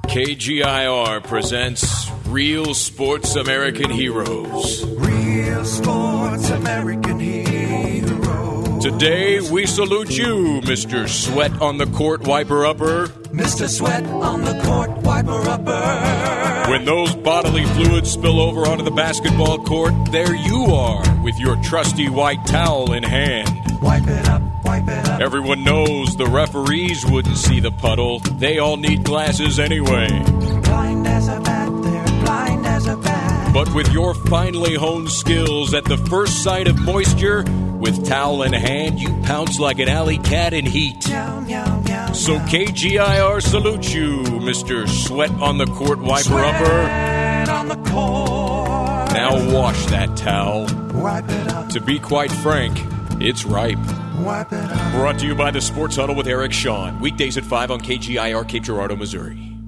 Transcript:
KGIR presents Real Sports American Heroes. Real Sports American Heroes. Today, we salute you, Mr. Sweat on the Court Wiper-Upper. Mr. Sweat on the Court Wiper-Upper. When those bodily fluids spill over onto the basketball court, there you are with your trusty white towel in hand. Wipe it up, wipe it up. Everyone knows the referees wouldn't see the puddle. They all need glasses anyway. Blind as a bat, they're blind as a bat. But with your finely honed skills at the first sight of moisture, with towel in hand, you pounce like an alley cat in heat. Meow, meow, meow, So meow. KGIR salutes you, Mr. Sweat on the Court Wiper-Upper. Sweat on the court. Now wash that towel. Wipe it up, To be quite frank, it's ripe. wipe it up. Brought to you by the Sports Huddle with Eric Shawn. Weekdays at 5 on KGIR, Cape Girardeau, Missouri.